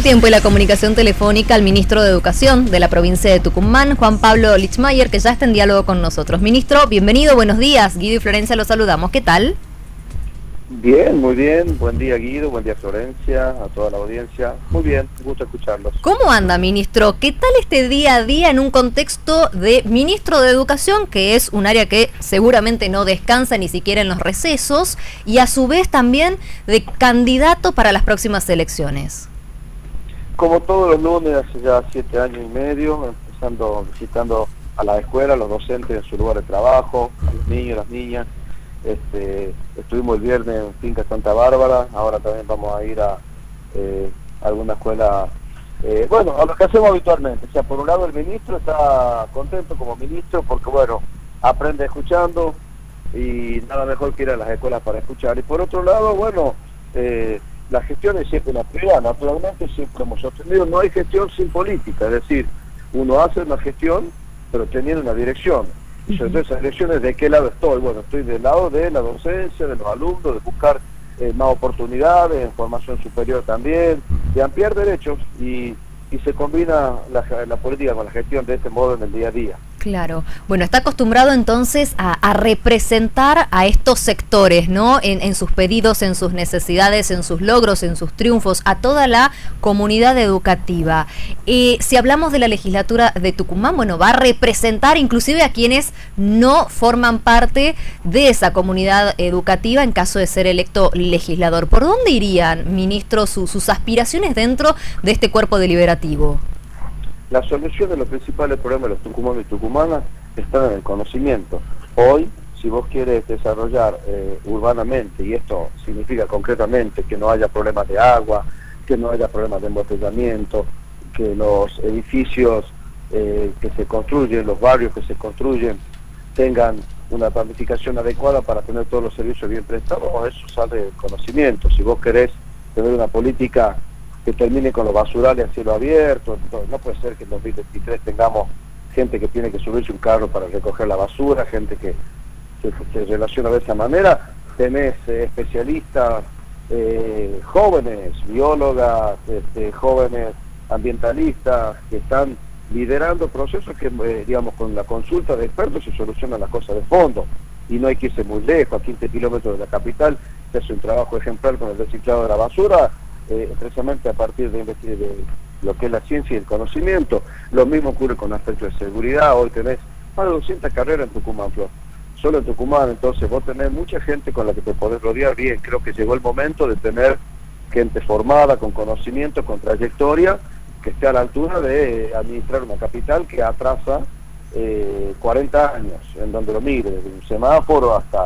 el tiempo y la comunicación telefónica al ministro de Educación de la provincia de Tucumán, Juan Pablo Lichtmayer, que ya está en diálogo con nosotros. Ministro, bienvenido, buenos días. Guido y Florencia los saludamos. ¿Qué tal? Bien, muy bien. Buen día, Guido. Buen día, Florencia, a toda la audiencia. Muy bien, un gusto escucharlos. ¿Cómo anda, ministro? ¿Qué tal este día a día en un contexto de ministro de Educación, que es un área que seguramente no descansa ni siquiera en los recesos, y a su vez también de candidato para las próximas elecciones? Como todos los lunes, hace ya 7 años y medio, visitando a la escuela, a los docentes en su lugar de trabajo, a los niños, las niñas. Estuvimos el viernes en Finca Santa Bárbara, ahora también vamos a ir a alguna escuela, bueno, a lo que hacemos habitualmente. O sea, por un lado el ministro está contento como ministro porque, bueno, aprende escuchando y nada mejor que ir a las escuelas para escuchar. Y por otro lado, bueno, la gestión es siempre una prioridad. Naturalmente siempre hemos sostenido, no hay gestión sin política, es decir, uno hace una gestión pero teniendo una dirección. Y sobre todo esas direcciones, ¿de qué lado estoy? Bueno, estoy del lado de la docencia, de los alumnos, de buscar más oportunidades, en formación superior también, de ampliar derechos y se combina la política con la gestión de este modo en el día a día. Claro. Bueno, está acostumbrado entonces a representar a estos sectores, ¿no? En sus pedidos, en sus necesidades, en sus logros, en sus triunfos, a toda la comunidad educativa. Si hablamos de la legislatura de Tucumán, bueno, va a representar inclusive a quienes no forman parte de esa comunidad educativa en caso de ser electo legislador. ¿Por dónde irían, ministro, sus aspiraciones dentro de este cuerpo deliberativo? La solución de los principales problemas de los tucumanos y tucumanas está en el conocimiento. Hoy, si vos quieres desarrollar urbanamente, y esto significa concretamente que no haya problemas de agua, que no haya problemas de embotellamiento, que los edificios que se construyen, los barrios que se construyen, tengan una planificación adecuada para tener todos los servicios bien prestados, eso sale del conocimiento. Si vos querés tener una política que termine con los basurales a cielo abierto, no puede ser que en 2023 tengamos gente que tiene que subirse un carro para recoger la basura, gente que se relaciona de esa manera. Tenés especialistas, jóvenes, biólogas, jóvenes ambientalistas que están liderando procesos que, digamos, con la consulta de expertos se solucionan las cosas de fondo y no hay que irse muy lejos. A 15 kilómetros de la capital se hace un trabajo ejemplar con el reciclado de la basura, precisamente a partir de lo que es la ciencia y el conocimiento. Lo mismo ocurre con aspectos de seguridad. Hoy tenés más de 200 carreras en Tucumán, Flor. Solo en Tucumán, entonces vos tenés mucha gente con la que te podés rodear bien. Creo que llegó el momento de tener gente formada, con conocimiento, con trayectoria, que esté a la altura de administrar una capital que atrasa 40 años, en donde lo mire, desde un semáforo hasta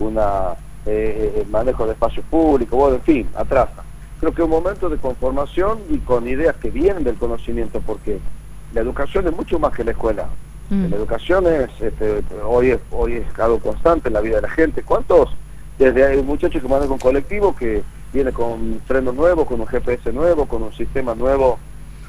el manejo de espacios públicos, bueno, en fin, atrasa. Creo que es un momento de conformación y con ideas que vienen del conocimiento, porque la educación es mucho más que la escuela. La educación es, hoy es algo constante en la vida de la gente. ¿Cuántos? Desde hay muchachos que manejan un colectivo que viene con frenos nuevos, con un GPS nuevo, con un sistema nuevo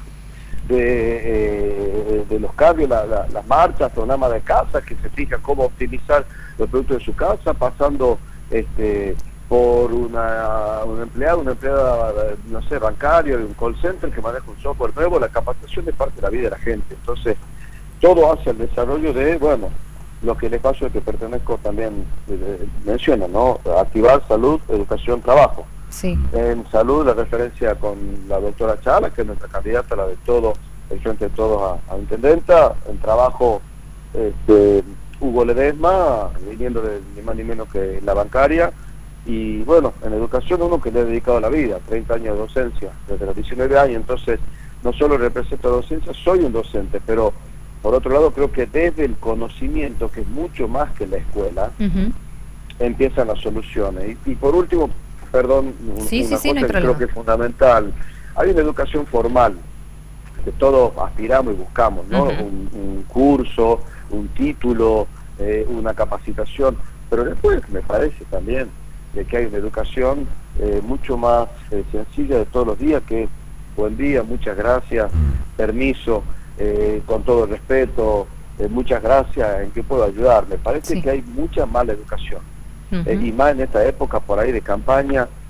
de los cambios, las marchas, programa de casa, que se fija cómo optimizar los productos de su casa, pasando por un empleada, no sé, bancario, de un call center que maneja un software nuevo. La capacitación es parte de la vida de la gente. Entonces, todo hacia el desarrollo de, bueno, lo que el espacio al que pertenezco también menciona, ¿no? Activar salud, educación, trabajo. Sí. En salud, la referencia con la doctora Chala, que es nuestra candidata, la de todo, el frente de todos a intendenta. En trabajo, Hugo Ledesma, viniendo de ni más ni menos que la bancaria. Y bueno, en educación uno que le ha dedicado la vida, 30 años de docencia, desde los 19 años, entonces no solo represento a docencia, soy un docente, pero por otro lado creo que desde el conocimiento, que es mucho más que la escuela, empiezan las soluciones. Y por último, perdón, una cosa que creo que es fundamental, hay una educación formal, que todos aspiramos y buscamos, ¿no? Un curso, un título, una capacitación, pero después me parece también de que hay una educación mucho más sencilla de todos los días, que es buen día, muchas gracias, permiso, con todo el respeto, muchas gracias, ¿en qué puedo ayudar? Me parece que hay mucha mala educación, y más en esta época por ahí de campaña,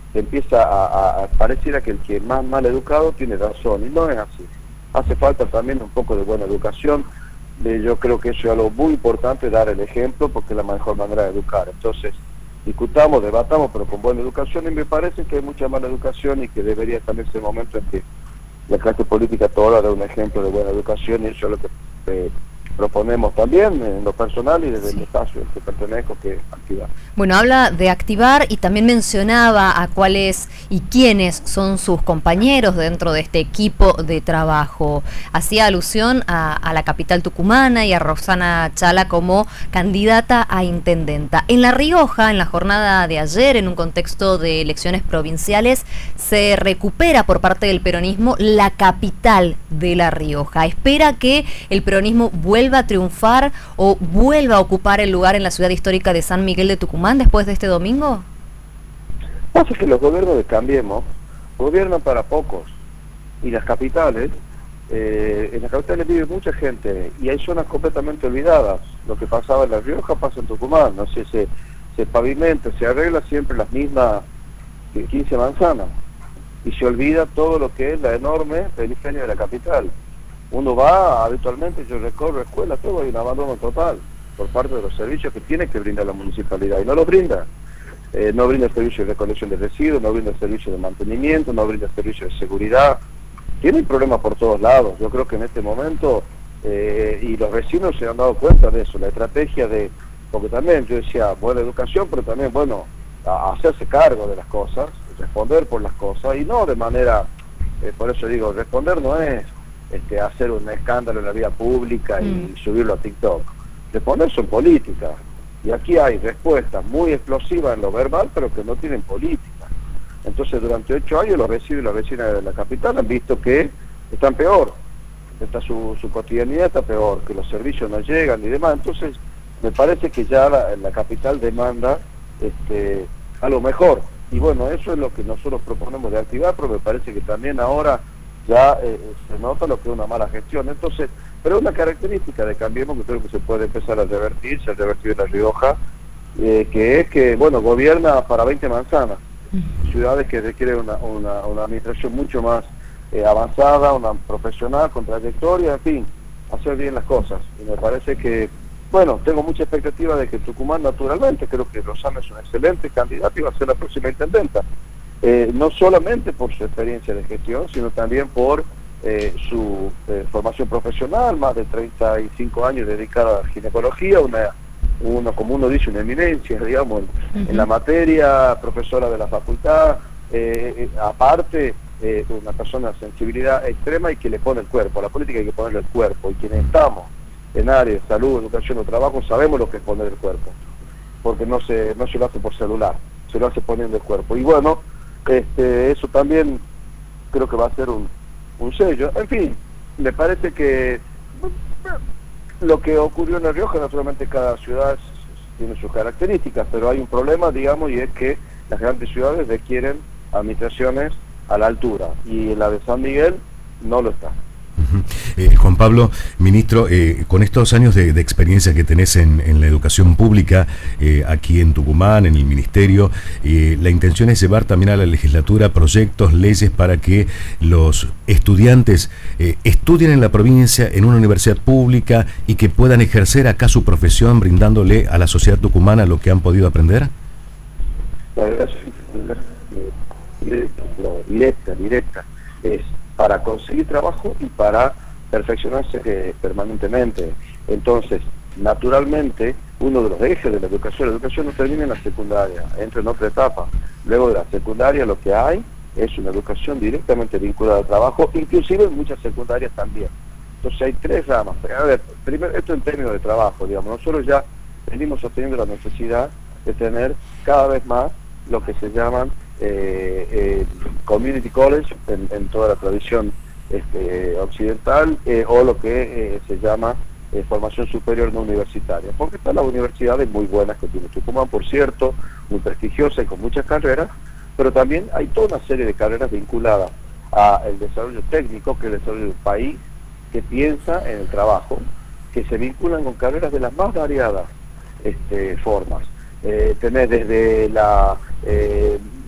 empieza pareciera que el que más mal educado tiene razón, y no es así. Hace falta también un poco de buena educación. Yo creo que eso es algo muy importante, dar el ejemplo, porque es la mejor manera de educar. Entonces, discutamos, debatamos, pero con buena educación, y me parece que hay mucha mala educación y que debería también ser el momento en que la clase política toda dé un ejemplo de buena educación, y eso es lo que proponemos también en lo personal y desde el espacio al que pertenezco, que es activar. Bueno, habla de activar y también mencionaba a cuáles y quiénes son sus compañeros dentro de este equipo de trabajo. Hacía alusión a la capital tucumana y a Roxana Chala como candidata a intendenta. En La Rioja, en la jornada de ayer, en un contexto de elecciones provinciales, se recupera por parte del peronismo la capital de La Rioja. Espera que el peronismo vuelva a triunfar o vuelva a ocupar el lugar en la ciudad histórica de San Miguel de Tucumán después de este domingo. Pasa que los gobiernos de Cambiemos gobiernan para pocos, y las capitales, en las capitales vive mucha gente y hay zonas completamente olvidadas. Lo que pasaba en La Rioja pasa en Tucumán, no sé, se pavimenta, se arregla siempre las mismas 15 manzanas y se olvida todo lo que es la enorme periferia de la capital. Uno va habitualmente, yo recorro escuelas, todo, hay un abandono total por parte de los servicios que tiene que brindar la municipalidad y no los brinda. No brinda el servicio de recolección de residuos, no brinda el servicio de mantenimiento, no brinda el servicio de seguridad. Tienen problemas por todos lados. Yo creo que en este momento, y los vecinos se han dado cuenta de eso, la estrategia de, porque también yo decía, buena educación, pero también, bueno, hacerse cargo de las cosas, responder por las cosas, y no de manera, por eso digo, responder no es hacer un escándalo en la vía pública y subirlo a TikTok. Responder son políticas, y aquí hay respuestas muy explosivas en lo verbal, pero que no tienen política. Entonces, durante 8 años los vecinos y las vecinas de la capital han visto que están peor, su cotidianidad está peor, que los servicios no llegan y demás. Entonces, me parece que ya la capital demanda algo mejor. Y bueno, eso es lo que nosotros proponemos de activar, pero me parece que también ahora ya se nota lo que es una mala gestión. Entonces, pero una característica de Cambiemos que creo que se puede empezar a revertir, se ha revertido en La Rioja, que es que, bueno, gobierna para 20 manzanas, ciudades que requieren una administración mucho más avanzada, una profesional, con trayectoria, en fin, hacer bien las cosas. Y me parece que, bueno, tengo mucha expectativa de que Tucumán, naturalmente, creo que Roxana es un excelente candidato y va a ser la próxima intendenta. No solamente por su experiencia de gestión, sino también por su formación profesional, más de 35 años dedicada a la ginecología, como uno dice, una eminencia, digamos, en la materia, profesora de la facultad, aparte, una persona de sensibilidad extrema y que le pone el cuerpo. A la política hay que ponerle el cuerpo, y quienes estamos en áreas de salud, educación o trabajo sabemos lo que es poner el cuerpo, porque no se lo hace por celular, se lo hace poniendo el cuerpo. Y bueno, eso también creo que va a ser un sello. En fin, me parece que lo que ocurrió en La Rioja, naturalmente cada ciudad tiene sus características, pero hay un problema, digamos, y es que las grandes ciudades requieren administraciones a la altura, y la de San Miguel no lo está. Juan Pablo, ministro, con estos años de experiencia que tenés en la educación pública, aquí en Tucumán, en el ministerio, la intención es llevar también a la legislatura proyectos, leyes para que los estudiantes estudien en la provincia, en una universidad pública, y que puedan ejercer acá su profesión brindándole a la sociedad tucumana lo que han podido aprender. La verdad directa, es para conseguir trabajo y para perfeccionarse permanentemente. Entonces, naturalmente, uno de los ejes de la educación no termina en la secundaria, entra en otra etapa. Luego de la secundaria lo que hay es una educación directamente vinculada al trabajo, inclusive en muchas secundarias también. Entonces hay 3 ramas. A ver, primero, esto en términos de trabajo, digamos, nosotros ya venimos sosteniendo la necesidad de tener cada vez más lo que se llaman community college en toda la tradición occidental, o lo que se llama formación superior no universitaria, porque están las universidades muy buenas que tiene Tucumán, por cierto, muy prestigiosas y con muchas carreras, pero también hay toda una serie de carreras vinculadas al desarrollo técnico, que es el desarrollo del país, que piensa en el trabajo, que se vinculan con carreras de las más variadas formas. Tener desde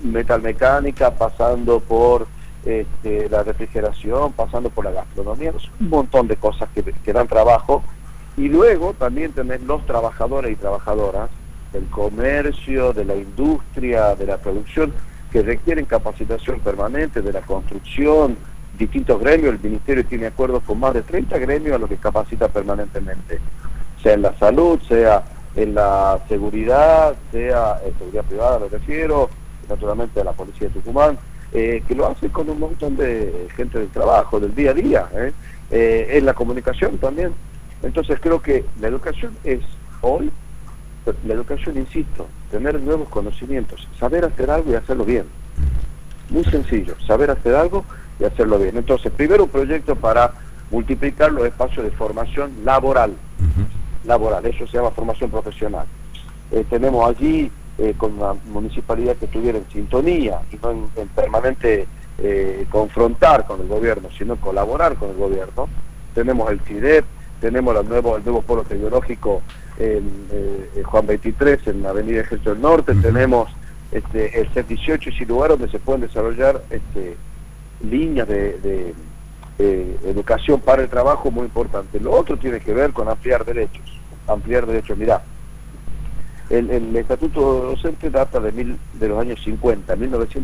metalmecánica, pasando por la refrigeración, pasando por la gastronomía, un montón de cosas que dan trabajo. Y luego también tenés los trabajadores y trabajadoras del comercio, de la industria, de la producción, que requieren capacitación permanente, de la construcción, distintos gremios. El Ministerio tiene acuerdos con más de 30 gremios a los que capacita permanentemente, sea en la salud, sea en la seguridad, sea en seguridad privada, me refiero, naturalmente a la Policía de Tucumán, que lo hace con un montón de gente del trabajo, del día a día, en la comunicación también. Entonces creo que la educación es hoy, la educación, insisto, tener nuevos conocimientos, saber hacer algo y hacerlo bien. Muy sencillo, saber hacer algo y hacerlo bien. Entonces, primero un proyecto para multiplicar los espacios de formación laboral. Laboral, eso se llama formación profesional. Tenemos allí, con una municipalidad que estuviera en sintonía y no en permanente confrontar con el gobierno, sino colaborar con el gobierno. Tenemos el CIDEP, tenemos el nuevo polo tecnológico en Juan 23, en la Avenida Ejército del Norte, tenemos el CEP 18, y sin lugar donde se pueden desarrollar líneas de educación para el trabajo muy importante. Lo otro tiene que ver con ampliar derechos. Mirá, el estatuto docente data de los años 50,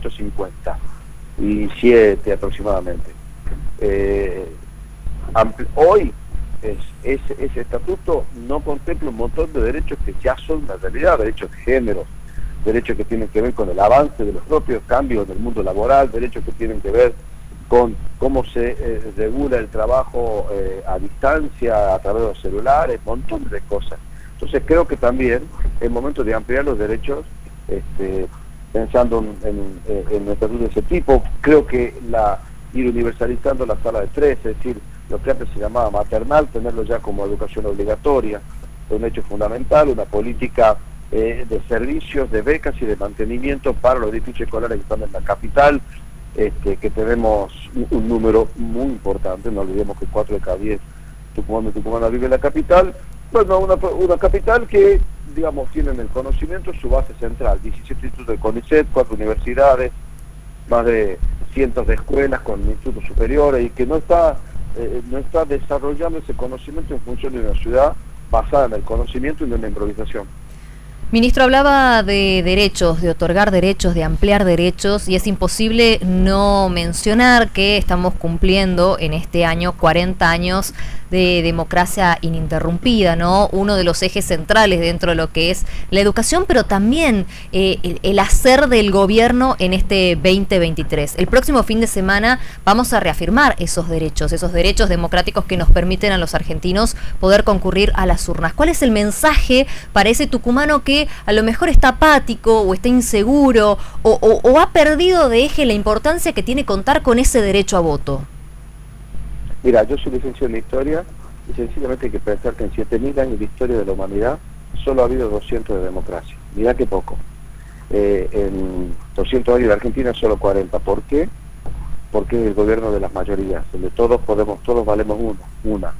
1957 aproximadamente. Hoy ese estatuto no contempla un montón de derechos que ya son una realidad, derechos de género, derechos que tienen que ver con el avance de los propios cambios en el mundo laboral, derechos que tienen que ver con cómo se regula el trabajo a distancia, a través de los celulares, un montón de cosas. Entonces creo que también es momento de ampliar los derechos, pensando en un estatuto de ese tipo. Creo que ir universalizando la sala de 3, es decir, lo que antes se llamaba maternal, tenerlo ya como educación obligatoria, es un hecho fundamental, una política de servicios, de becas y de mantenimiento para los edificios escolares que están en la capital, que tenemos un número muy importante. No olvidemos que 4 de cada 10 tucumanos viven en la capital. Bueno, una capital que, digamos, tiene en el conocimiento su base central, 17 institutos de CONICET, 4 universidades, más de cientos de escuelas con institutos superiores, y que no está desarrollando ese conocimiento en función de una ciudad basada en el conocimiento y no en la improvisación. Ministro, hablaba de derechos, de otorgar derechos, de ampliar derechos, y es imposible no mencionar que estamos cumpliendo en este año 40 años de democracia ininterrumpida, ¿no? Uno de los ejes centrales dentro de lo que es la educación, pero también el hacer del gobierno en este 2023. El próximo fin de semana vamos a reafirmar esos derechos democráticos que nos permiten a los argentinos poder concurrir a las urnas. ¿Cuál es el mensaje para ese tucumano que a lo mejor está apático o está inseguro o ha perdido de eje la importancia que tiene contar con ese derecho a voto? Mira, yo soy licenciado en Historia y sencillamente hay que pensar que en 7.000 años de historia de la humanidad solo ha habido 200 de democracia. Mirá qué poco. En 200 años de Argentina solo 40. ¿Por qué? Porque es el gobierno de las mayorías, donde todos valemos una.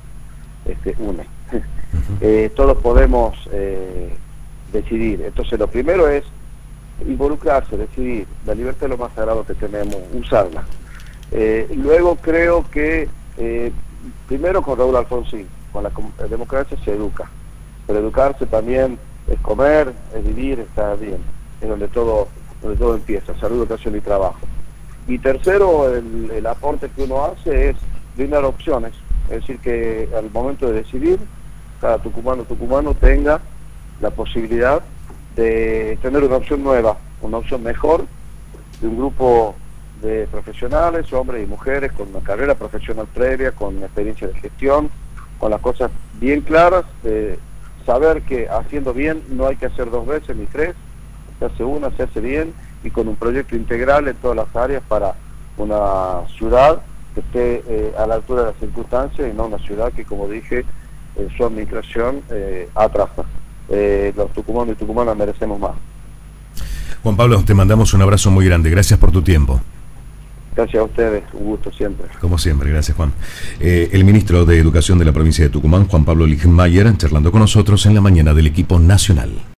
Todos podemos decidir. Entonces lo primero es involucrarse, decidir. La libertad es lo más sagrado que tenemos, usarla. Luego creo que primero con Raúl Alfonsín, con la democracia se educa, pero educarse también es comer, es vivir, estar bien, es donde todo empieza, salud, educación y trabajo. Y tercero, el aporte que uno hace es brindar opciones, es decir, que al momento de decidir, cada tucumano tenga la posibilidad de tener una opción nueva, una opción mejor, de un grupo de profesionales, hombres y mujeres, con una carrera profesional previa, con una experiencia de gestión, con las cosas bien claras, de saber que haciendo bien no hay que hacer 2 veces ni 3, se hace una, se hace bien, y con un proyecto integral en todas las áreas para una ciudad que esté a la altura de las circunstancias y no una ciudad que, como dije, su administración atrasa. Los tucumanos y tucumanas merecemos más. Juan Pablo, te mandamos un abrazo muy grande. Gracias por tu tiempo. Gracias a ustedes, un gusto siempre. Como siempre, gracias Juan. El ministro de Educación de la provincia de Tucumán, Juan Pablo Lichtmayer, charlando con nosotros en la mañana del equipo nacional.